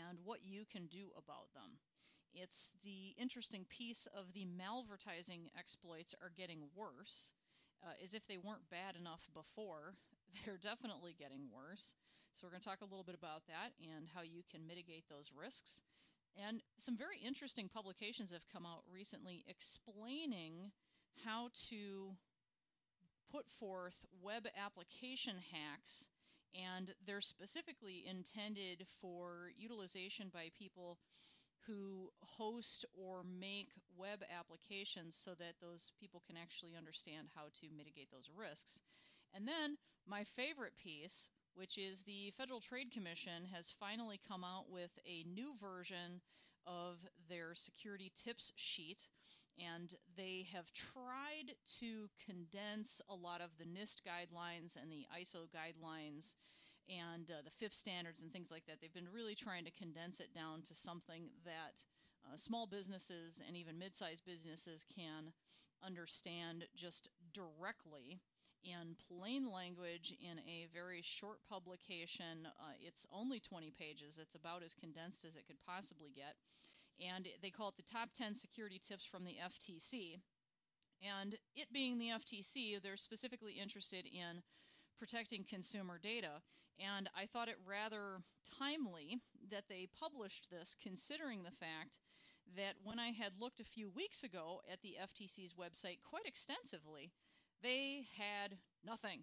and what you can do about them. It's the interesting piece of the malvertising exploits are getting worse. As if they weren't bad enough before, they're definitely getting worse. So we're going to talk a little bit about that and how you can mitigate those risks. And some very interesting publications have come out recently explaining how to put forth web application hacks, and they're specifically intended for utilization by people who host or make web applications so that those people can actually understand how to mitigate those risks. And then my favorite piece, which is the Federal Trade Commission has finally come out with a new version of their security tips sheet, and they have tried to condense a lot of the NIST guidelines and the ISO guidelines and the FIPS standards and things like that. They've been really trying to condense it down to something that small businesses and even mid-sized businesses can understand just directly in plain language in a very short publication. It's only 20 pages. It's about as condensed as it could possibly get. And they call it the Top 10 Security Tips from the FTC. And it being the FTC, they're specifically interested in protecting consumer data. And I thought it rather timely that they published this, considering the fact that when I had looked a few weeks ago at the FTC's website quite extensively, they had nothing.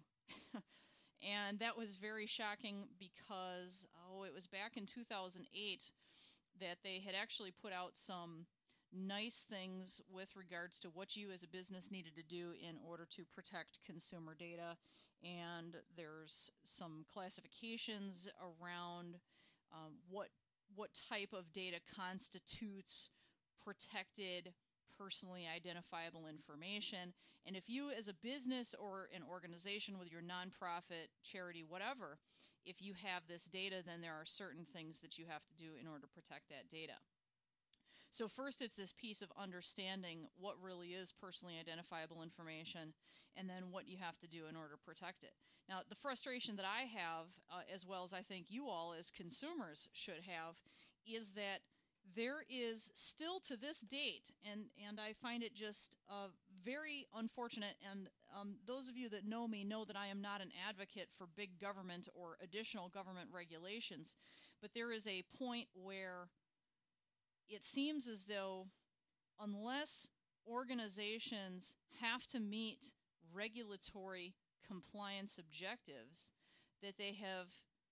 And that was very shocking because, it was back in 2008 that they had actually put out some nice things with regards to what you as a business needed to do in order to protect consumer data. And there's some classifications around what type of data constitutes protected personally identifiable information. And if you as a business or an organization with your nonprofit, charity, whatever, if you have this data, then there are certain things that you have to do in order to protect that data. So first it's this piece of understanding what really is personally identifiable information, and then what you have to do in order to protect it. Now, the frustration that I have, as well as I think you all as consumers should have, is that there is still to this date, and I find it just very unfortunate, and those of you that know me know that I am not an advocate for big government or additional government regulations, but there is a point where it seems as though unless organizations have to meet regulatory compliance objectives, that they have,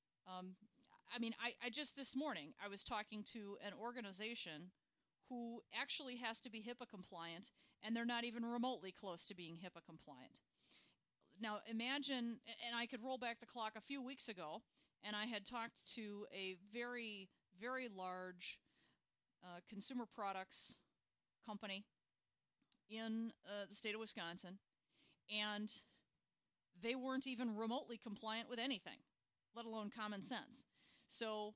I just this morning, I was talking to an organization who actually has to be HIPAA compliant, and they're not even remotely close to being HIPAA compliant. Now imagine, and I could roll back the clock a few weeks ago, and I had talked to a very, very large consumer products company in the state of Wisconsin, and they weren't even remotely compliant with anything, let alone common sense. So,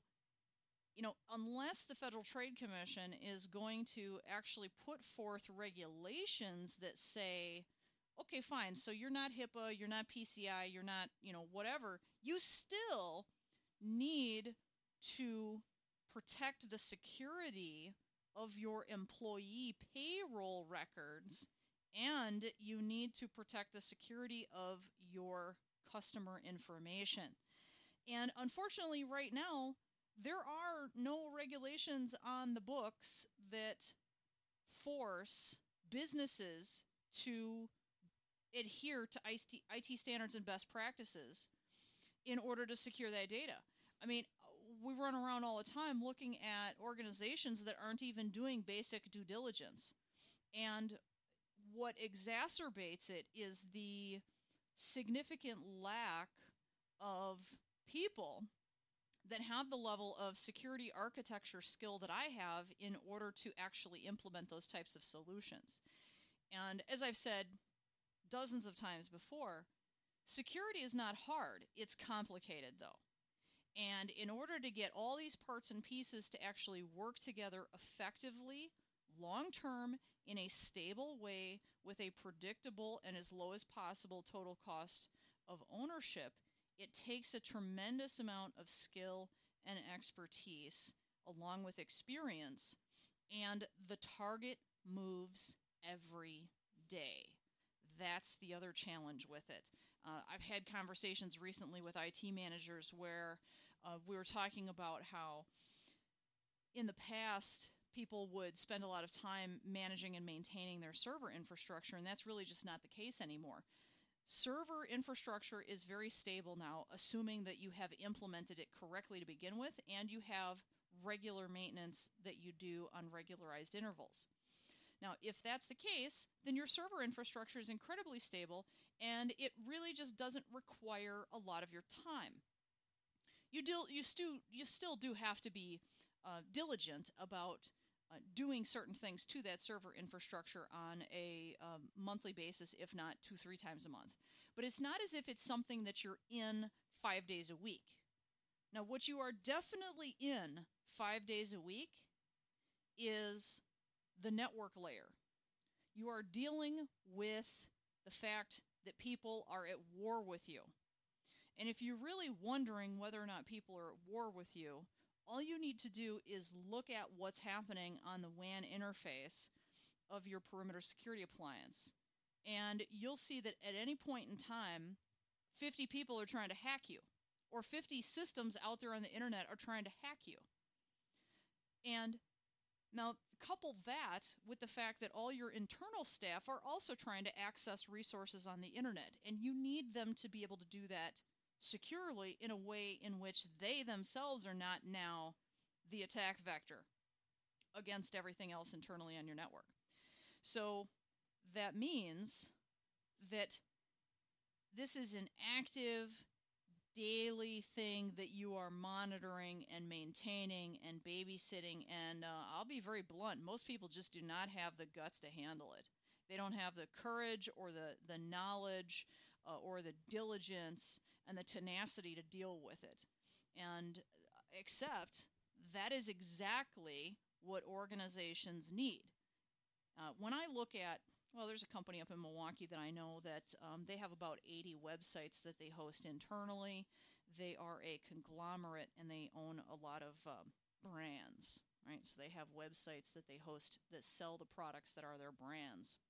unless the Federal Trade Commission is going to actually put forth regulations that say, okay, fine, so you're not HIPAA, you're not PCI, you're not, whatever, you still need to protect the security of your employee payroll records, and you need to protect the security of your customer information. And unfortunately, right now, there are no regulations on the books that force businesses to adhere to IT standards and best practices in order to secure that data. I mean, we run around all the time looking at organizations that aren't even doing basic due diligence. And what exacerbates it is the significant lack of people that have the level of security architecture skill that I have in order to actually implement those types of solutions. And as I've said dozens of times before, security is not hard. It's complicated, though. And in order to get all these parts and pieces to actually work together effectively, long-term, in a stable way, with a predictable and as low as possible total cost of ownership, it takes a tremendous amount of skill and expertise, along with experience, and the target moves every day. That's the other challenge with it. I've had conversations recently with IT managers where we were talking about how in the past people would spend a lot of time managing and maintaining their server infrastructure, and that's really just not the case anymore. Server infrastructure is very stable now, assuming that you have implemented it correctly to begin with and you have regular maintenance that you do on regularized intervals. Now, if that's the case, then your server infrastructure is incredibly stable and it really just doesn't require a lot of your time. You still do have to be diligent about doing certain things to that server infrastructure on a monthly basis, if not 2-3 times a month. But it's not as if it's something that you're in 5 days a week. Now, what you are definitely in 5 days a week is the network layer. You are dealing with the fact that people are at war with you. And if you're really wondering whether or not people are at war with you, all you need to do is look at what's happening on the WAN interface of your perimeter security appliance. And you'll see that at any point in time, 50 people are trying to hack you, or 50 systems out there on the internet are trying to hack you. And now couple that with the fact that all your internal staff are also trying to access resources on the internet, and you need them to be able to do that securely in a way in which they themselves are not now the attack vector against everything else internally on your network. So that means that this is an active daily thing that you are monitoring and maintaining and babysitting, and I'll be very blunt, most people just do not have the guts to handle it. They don't have the courage or the knowledge or the diligence and the tenacity to deal with it. And except that is exactly what organizations need. When I look at, well, there's a company up in Milwaukee that I know that they have about 80 websites that they host internally. They are a conglomerate and they own a lot of brands, right? So they have websites that they host that sell the products that are their brands.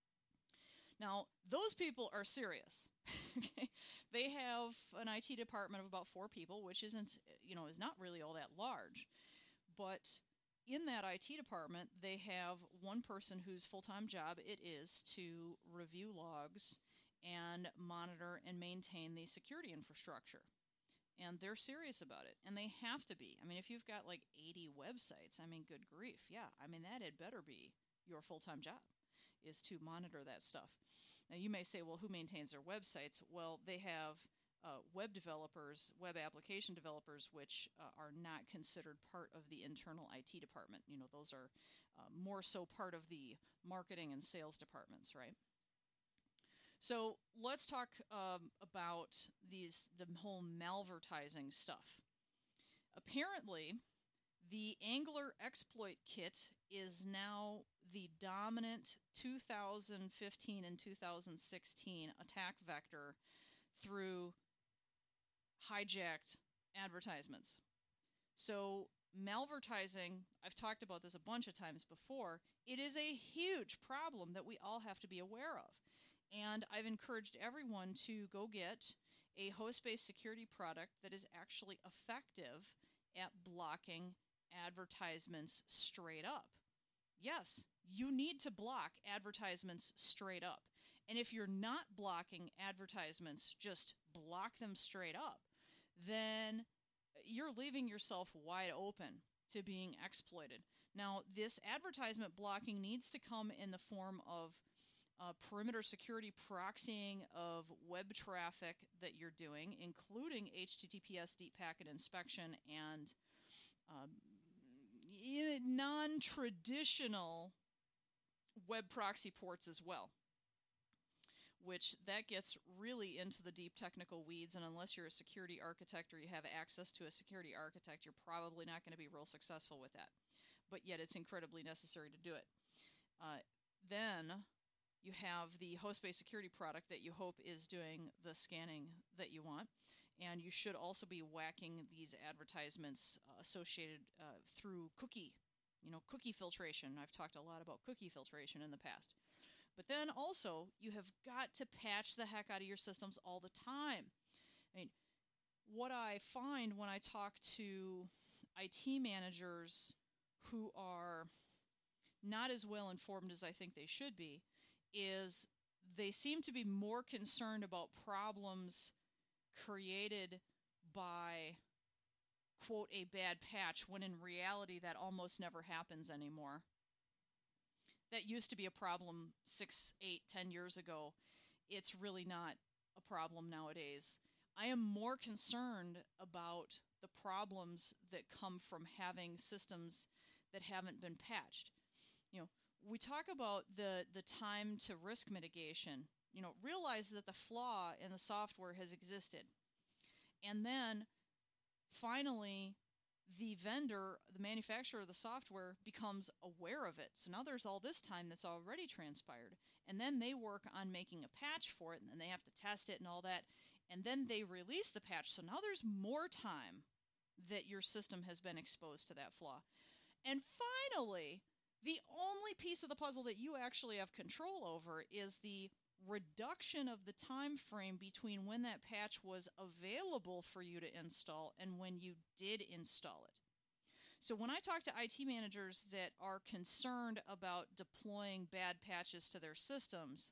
Now, those people are serious. Okay? They have an IT department of about 4 people, which isn't, is not really all that large. But in that IT department, they have one person whose full-time job it is to review logs and monitor and maintain the security infrastructure. And they're serious about it, and they have to be. I mean, if you've got like 80 websites, I mean, good grief, yeah. I mean, that had better be your full-time job, is to monitor that stuff. Now, you may say, well, who maintains their websites? Well, they have web developers, web application developers, which are not considered part of the internal IT department. Those are more so part of the marketing and sales departments, right? So let's talk about the whole malvertising stuff. Apparently, the Angler Exploit Kit is now the dominant 2015 and 2016 attack vector through hijacked advertisements. So malvertising, I've talked about this a bunch of times before, it is a huge problem that we all have to be aware of. And I've encouraged everyone to go get a host-based security product that is actually effective at blocking advertisements straight up. Yes, you need to block advertisements straight up. And if you're not blocking advertisements, just block them straight up, then you're leaving yourself wide open to being exploited. Now, this advertisement blocking needs to come in the form of perimeter security proxying of web traffic that you're doing, including HTTPS deep packet inspection and non-traditional web proxy ports as well, which that gets really into the deep technical weeds, and unless you're a security architect or you have access to a security architect, you're probably not going to be real successful with that. But yet it's incredibly necessary to do it. Then you have the host-based security product that you hope is doing the scanning that you want. And you should also be whacking these advertisements associated through cookie filtration. I've talked a lot about cookie filtration in the past. But then also, you have got to patch the heck out of your systems all the time. I mean, what I find when I talk to IT managers who are not as well informed as I think they should be is they seem to be more concerned about problems created by, quote, a bad patch, when in reality that almost never happens anymore. That used to be a problem 6, 8, 10 years ago. It's really not a problem nowadays. I am more concerned about the problems that come from having systems that haven't been patched. We talk about the time to risk mitigation. Realize that the flaw in the software has existed. And then finally, the vendor, the manufacturer of the software, becomes aware of it. So now there's all this time that's already transpired. And then they work on making a patch for it, and then they have to test it and all that. And then they release the patch. So now there's more time that your system has been exposed to that flaw. And finally, the only piece of the puzzle that you actually have control over is the reduction of the time frame between when that patch was available for you to install and when you did install it. So when I talk to IT managers that are concerned about deploying bad patches to their systems,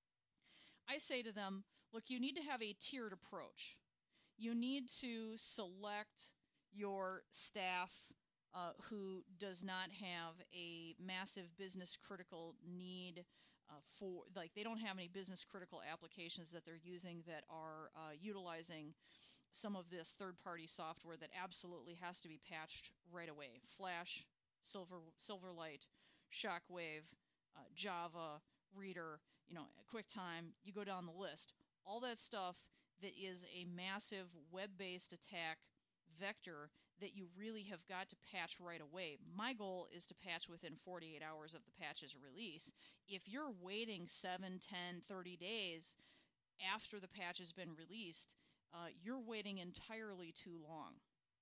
I say to them, look, you need to have a tiered approach. You need to select your staff who does not have a massive business critical need like they don't have any business critical applications that they're using that are utilizing some of this third-party software that absolutely has to be patched right away. Flash, Silverlight, Shockwave, Java, Reader, QuickTime, you go down the list. All that stuff that is a massive web-based attack vector that you really have got to patch right away. My goal is to patch within 48 hours of the patch's release. If you're waiting 7, 10, 30 days after the patch has been released, you're waiting entirely too long.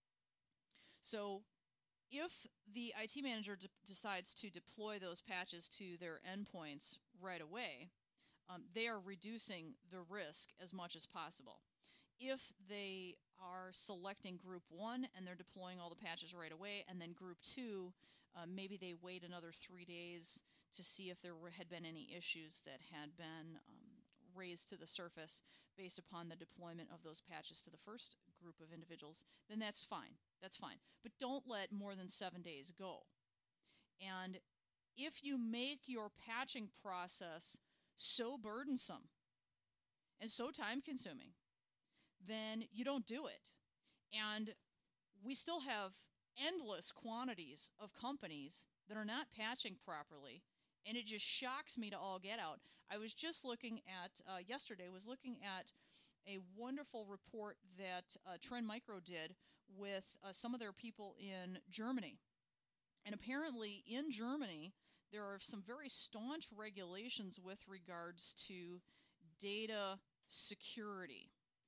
So if the IT manager decides to deploy those patches to their endpoints right away, they are reducing the risk as much as possible. If they are selecting group 1 and they're deploying all the patches right away, and then group 2, maybe they wait another 3 days to see if there had been any issues that had been raised to the surface based upon the deployment of those patches to the first group of individuals, then that's fine. That's fine. But don't let more than 7 days go. And if you make your patching process so burdensome and so time consuming, then you don't do it. And we still have endless quantities of companies that are not patching properly, and it just shocks me to all get out. I was just looking at, yesterday, was looking at a wonderful report that Trend Micro did with some of their people in Germany. And apparently in Germany, there are some very staunch regulations with regards to data security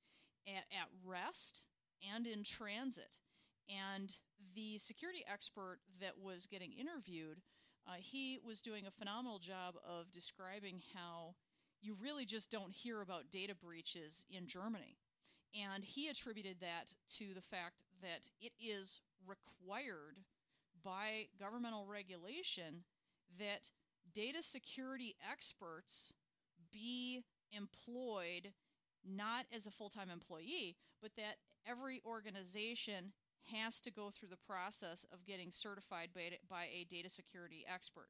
at rest and in transit. And the security expert that was getting interviewed, he was doing a phenomenal job of describing how you really just don't hear about data breaches in Germany. And he attributed that to the fact that it is required by governmental regulation that data security experts be employed not as a full-time employee, but that every organization has to go through the process of getting certified by a data security expert.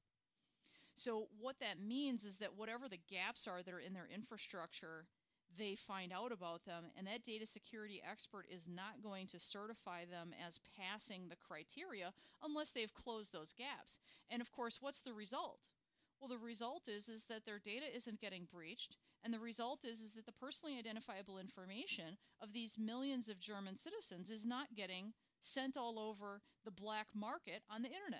So what that means is that whatever the gaps are that are in their infrastructure, they find out about them, and that data security expert is not going to certify them as passing the criteria unless they've closed those gaps. And of course, what's the result? Well, the result is that their data isn't getting breached, and the result is that the personally identifiable information of these millions of German citizens is not getting sent all over the black market on the internet.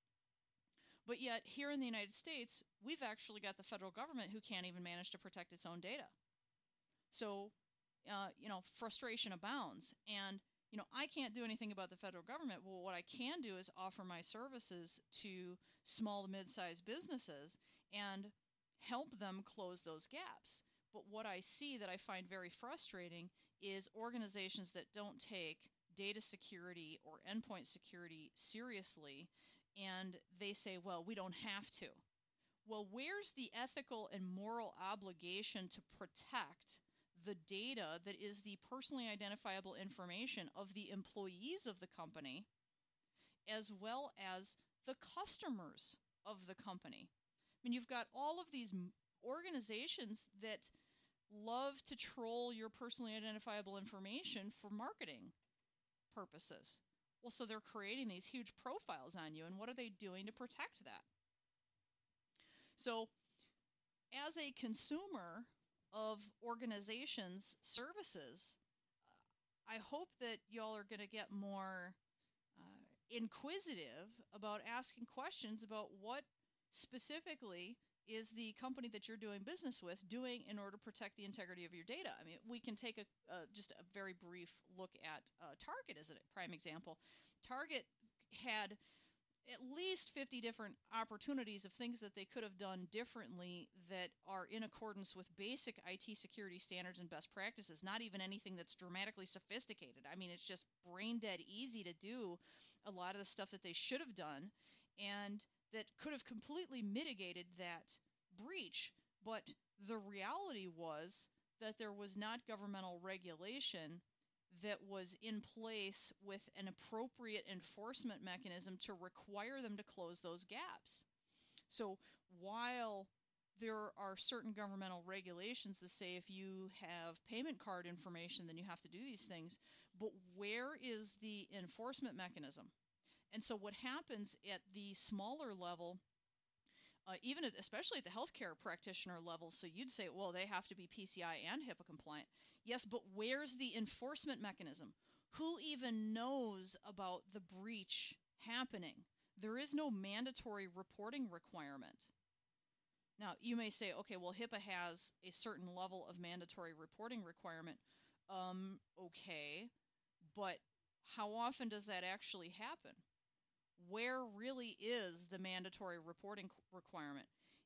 But yet, here in the United States, we've actually got the federal government who can't even manage to protect its own data. So frustration abounds. And, I can't do anything about the federal government. Well, what I can do is offer my services to small to mid-sized businesses and help them close those gaps. But what I see that I find very frustrating is organizations that don't take data security or endpoint security seriously, and they say, well, we don't have to. Well, where's the ethical and moral obligation to protect the data that is the personally identifiable information of the employees of the company, as well as the customers of the company? I mean, you've got all of these organizations that love to troll your personally identifiable information for marketing purposes. Well, so they're creating these huge profiles on you, and what are they doing to protect that? So, as a consumer of organizations' services, I hope that y'all are going to get more inquisitive about asking questions about what specifically is the company that you're doing business with doing in order to protect the integrity of your data. I mean, we can take just a very brief look at Target as a prime example. Target had at least 50 different opportunities of things that they could have done differently that are in accordance with basic IT security standards and best practices, not even anything that's dramatically sophisticated. I mean, it's just brain dead easy to do a lot of the stuff that they should have done and that could have completely mitigated that breach. But the reality was that there was not governmental regulation that was in place with an appropriate enforcement mechanism to require them to close those gaps. So while there are certain governmental regulations that say if you have payment card information, then you have to do these things, but where is the enforcement mechanism? And so what happens at the smaller level, especially at the healthcare practitioner level, so you'd say, well, they have to be PCI and HIPAA compliant. Yes, but where's the enforcement mechanism? Who even knows about the breach happening? There is no mandatory reporting requirement. Now, you may say, okay, well, HIPAA has a certain level of mandatory reporting requirement. Okay, but how often does that actually happen? Where really is the mandatory reporting requirement?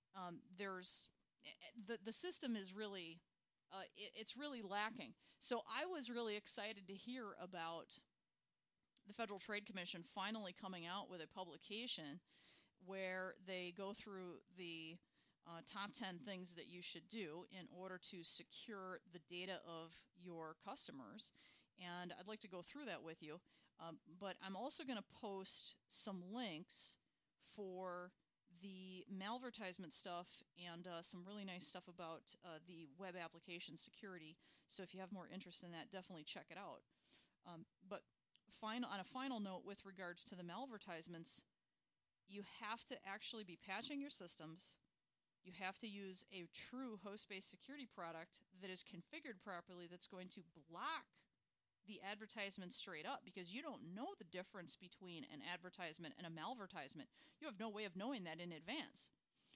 The system is really it's really lacking. So I was really excited to hear about the Federal Trade Commission finally coming out with a publication where they go through the top 10 things that you should do in order to secure the data of your customers. And I'd like to go through that with you. But I'm also going to post some links for the malvertisement stuff and some really nice stuff about the web application security. So if you have more interest in that, definitely check it out. But on a final note with regards to the malvertisements, you have to actually be patching your systems. You have to use a true host-based security product that is configured properly, that's going to block the advertisement straight up, because you don't know the difference between an advertisement and a malvertisement. You have no way of knowing that in advance.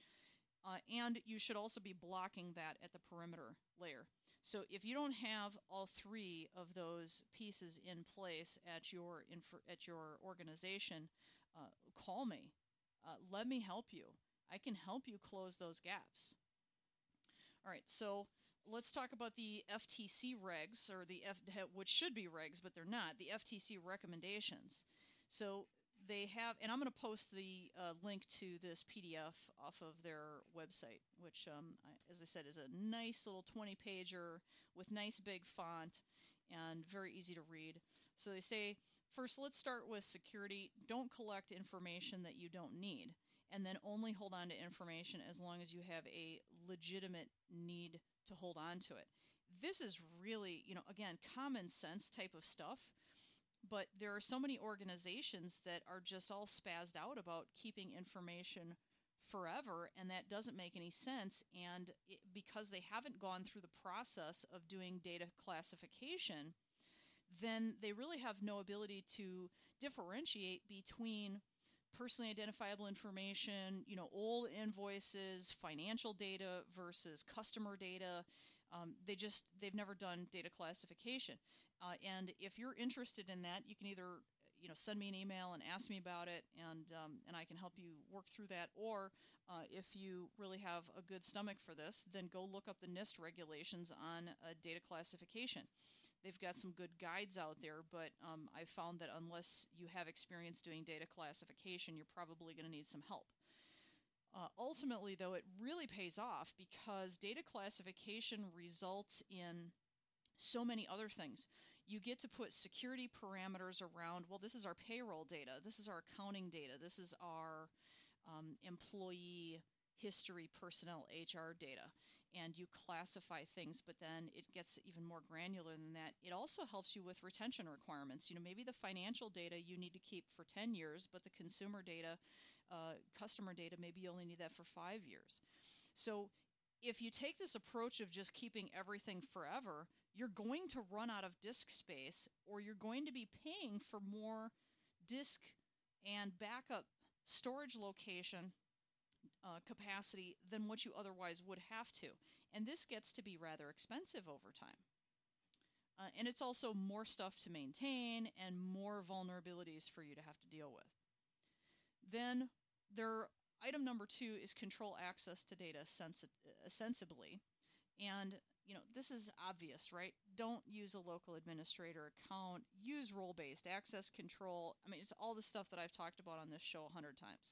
And you should also be blocking that at the perimeter layer. So if you don't have all three of those pieces in place at your organization, call me. Let me help you. I can help you close those gaps. All right, so let's talk about the FTC regs, or which should be regs, but they're not, the FTC recommendations. So they have, and I'm going to post the link to this PDF off of their website, which, as I said, is a nice little 20-pager with nice big font and very easy to read. So they say, first, let's start with security. Don't collect information that you don't need, and then only hold on to information as long as you have a legitimate need to hold on to it. This is really, again, common sense type of stuff, but there are so many organizations that are just all spazzed out about keeping information forever, and that doesn't make any sense. And because they haven't gone through the process of doing data classification, then they really have no ability to differentiate between personally identifiable information, old invoices, financial data versus customer data. They've never done data classification. And if you're interested in that, you can either send me an email and ask me about it, and I can help you work through that. Or if you really have a good stomach for this, then go look up the NIST regulations on data classification. They've got some good guides out there, but I found that unless you have experience doing data classification, you're probably going to need some help. Ultimately, though, it really pays off because data classification results in so many other things. You get to put security parameters around, well, this is our payroll data, this is our accounting data, this is our employee history, personnel, HR data, and you classify things, but then it gets even more granular than that. It also helps you with retention requirements. Maybe the financial data you need to keep for 10 years, but the consumer data, customer data, maybe you only need that for 5 years. So if you take this approach of just keeping everything forever, you're going to run out of disk space, or you're going to be paying for more disk and backup storage location capacity than what you otherwise would have to. And this gets to be rather expensive over time. And it's also more stuff to maintain and more vulnerabilities for you to have to deal with. Then item number 2 is control access to data sensibly. And this is obvious, right? Don't use a local administrator account. Use role-based access control. I mean, it's all the stuff that I've talked about on this show 100 times.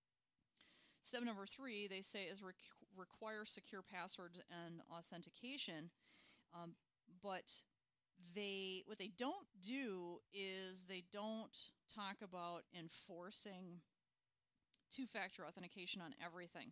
Step number 3, they say, is require secure passwords and authentication. But what they don't do is they don't talk about enforcing two-factor authentication on everything.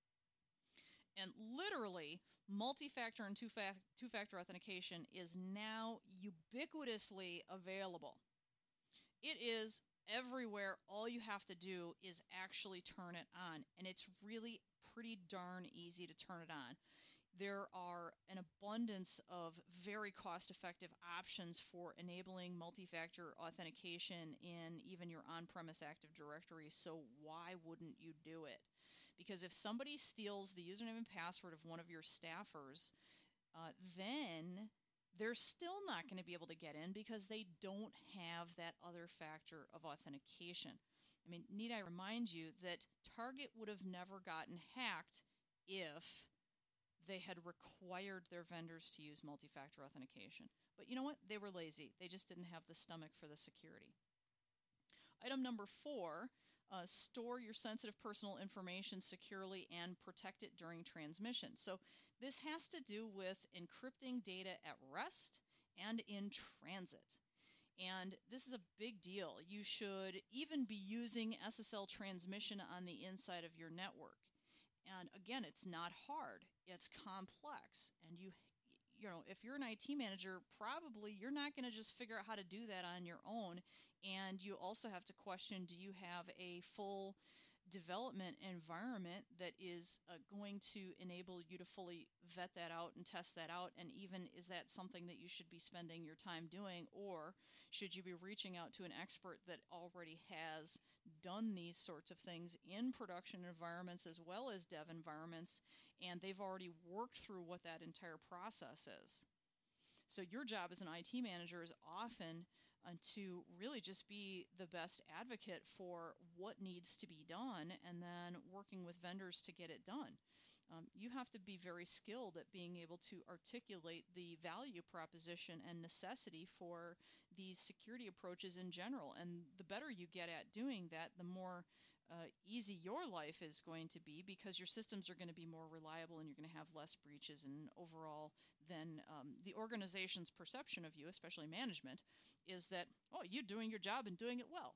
And literally, multi-factor and two-factor authentication is now ubiquitously available. It is everywhere. All you have to do is actually turn it on, and it's really pretty darn easy to turn it on. There are an abundance of very cost-effective options for enabling multi-factor authentication in even your on-premise Active Directory, so why wouldn't you do it? Because if somebody steals the username and password of one of your staffers, then they're still not going to be able to get in because they don't have that other factor of authentication. I mean, need I remind you that Target would have never gotten hacked if they had required their vendors to use multi-factor authentication. But you know what? They were lazy. They just didn't have the stomach for the security. Item number 4, store your sensitive personal information securely and protect it during transmission. So this has to do with encrypting data at rest and in transit. And this is a big deal. You should even be using SSL transmission on the inside of your network. And again, it's not hard. It's complex. And if you're an IT manager, probably you're not going to just figure out how to do that on your own. And you also have to question, do you have a full development environment that is going to enable you to fully vet that out and test that out? And even, is that something that you should be spending your time doing? Or should you be reaching out to an expert that already has done these sorts of things in production environments as well as dev environments, and they've already worked through what that entire process is? So your job as an IT manager is often to really just be the best advocate for what needs to be done, and then working with vendors to get it done. You have to be very skilled at being able to articulate the value proposition and necessity for these security approaches in general. And the better you get at doing that, the more easy your life is going to be, because your systems are going to be more reliable and you're going to have less breaches. And overall, then the organization's perception of you, especially management, is that, oh, you're doing your job and doing it well.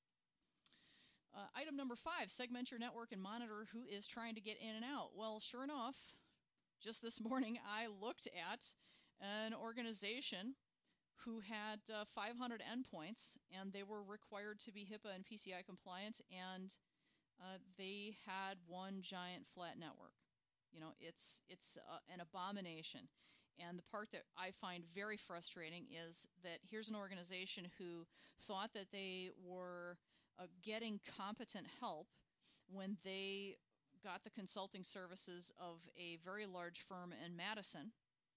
Item number 5, segment your network and monitor who is trying to get in and out. Well, sure enough, just this morning I looked at an organization who had 500 endpoints, and they were required to be HIPAA and PCI compliant, and they had one giant flat network. It's an abomination. And the part that I find very frustrating is that here's an organization who thought that they were getting competent help when they got the consulting services of a very large firm in Madison,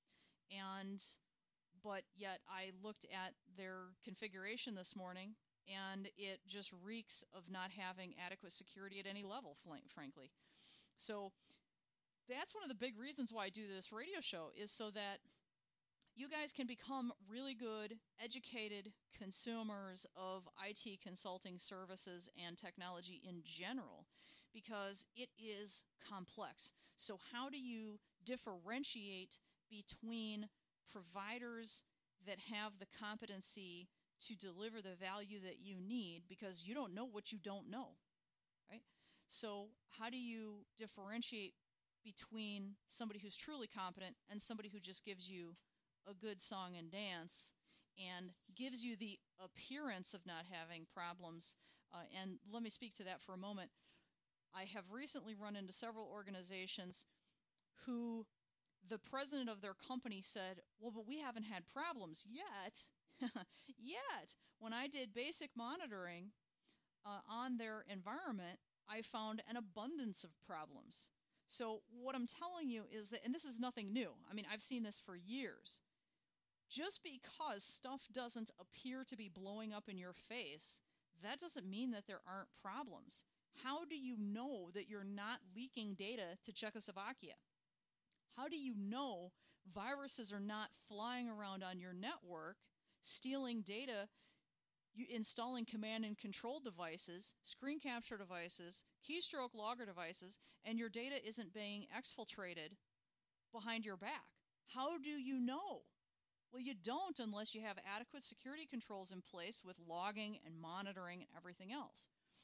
But yet I looked at their configuration this morning, and it just reeks of not having adequate security at any level, frankly. So that's one of the big reasons why I do this radio show, is so that you guys can become really good, educated consumers of IT consulting services and technology in general, because it is complex. So how do you differentiate between providers that have the competency to deliver the value that you need, because you don't know what you don't know, right? So how do you differentiate between somebody who's truly competent and somebody who just gives you a good song and dance and gives you the appearance of not having problems? And let me speak to that for a moment. I have recently run into several organizations who the president of their company said, well, but we haven't had problems yet. Yet. When I did basic monitoring on their environment, I found an abundance of problems. So what I'm telling you is that, and this is nothing new, I mean, I've seen this for years. Just because stuff doesn't appear to be blowing up in your face, that doesn't mean that there aren't problems. How do you know that you're not leaking data to Czechoslovakia? How do you know viruses are not flying around on your network, stealing data, installing command and control devices, screen capture devices, keystroke logger devices, and your data isn't being exfiltrated behind your back? How do you know? Well, you don't unless you have adequate security controls in place with logging and monitoring and everything else.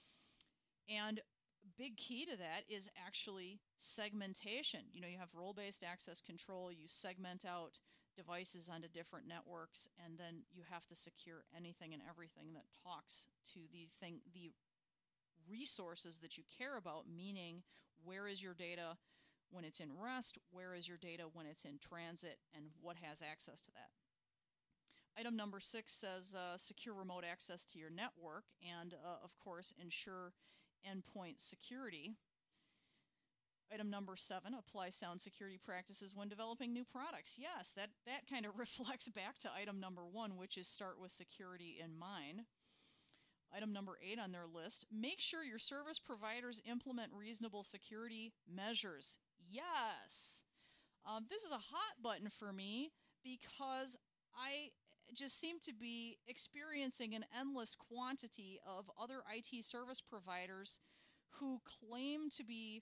And big key to that is actually segmentation. You have role-based access control, you segment out devices onto different networks, and then you have to secure anything and everything that talks to the resources that you care about, meaning where is your data when it's in rest, where is your data when it's in transit, and what has access to that. Item number 6 says secure remote access to your network, and of course ensure endpoint security. Item number 7, apply sound security practices when developing new products. Yes, that kind of reflects back to item number 1, which is start with security in mind. Item number 8 on their list, make sure your service providers implement reasonable security measures. Yes. This is a hot button for me because I just seem to be experiencing an endless quantity of other IT service providers who claim to be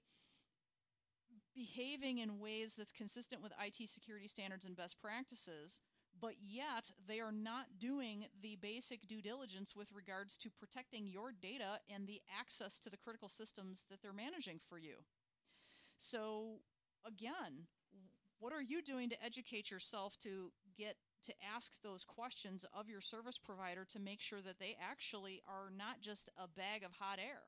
behaving in ways that's consistent with IT security standards and best practices, but yet they are not doing the basic due diligence with regards to protecting your data and the access to the critical systems that they're managing for you. So again, what are you doing to educate yourself to ask those questions of your service provider to make sure that they actually are not just a bag of hot air?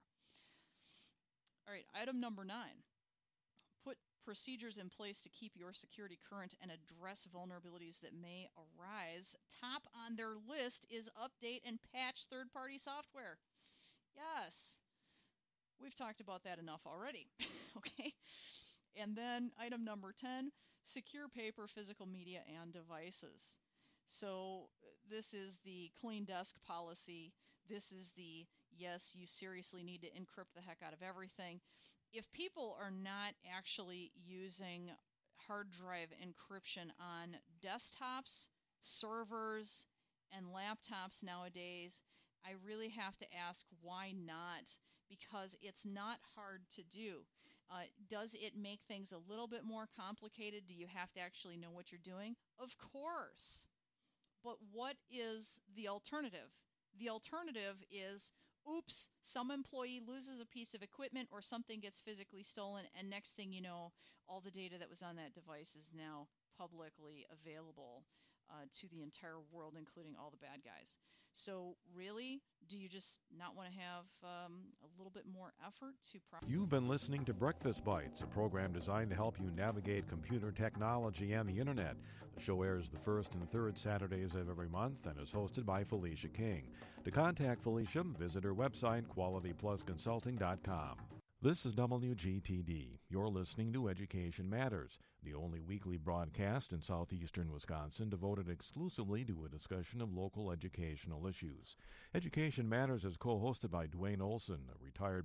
All right, item number 9. Put procedures in place to keep your security current and address vulnerabilities that may arise. Top on their list is update and patch third-party software. Yes, we've talked about that enough already. Okay. And then item number 10, secure paper, physical media, and devices. So this is the clean desk policy. This is the, yes, you seriously need to encrypt the heck out of everything. If people are not actually using hard drive encryption on desktops, servers, and laptops nowadays, I really have to ask why not, because it's not hard to do. Does it make things a little bit more complicated? Do you have to actually know what you're doing? Of course. But what is the alternative? The alternative is, oops, some employee loses a piece of equipment or something gets physically stolen, and next thing you know, all the data that was on that device is now publicly available to the entire world, including all the bad guys. So really, do you just not want to have a little bit more effort to... You've been listening to Breakfast Bites, a program designed to help you navigate computer technology and the internet. The show airs the first and third Saturdays of every month and is hosted by Felicia King. To contact Felicia, visit her website, qualityplusconsulting.com. This is WGTD. You're listening to Education Matters, the only weekly broadcast in southeastern Wisconsin devoted exclusively to a discussion of local educational issues. Education Matters is co-hosted by Dwayne Olson, a retired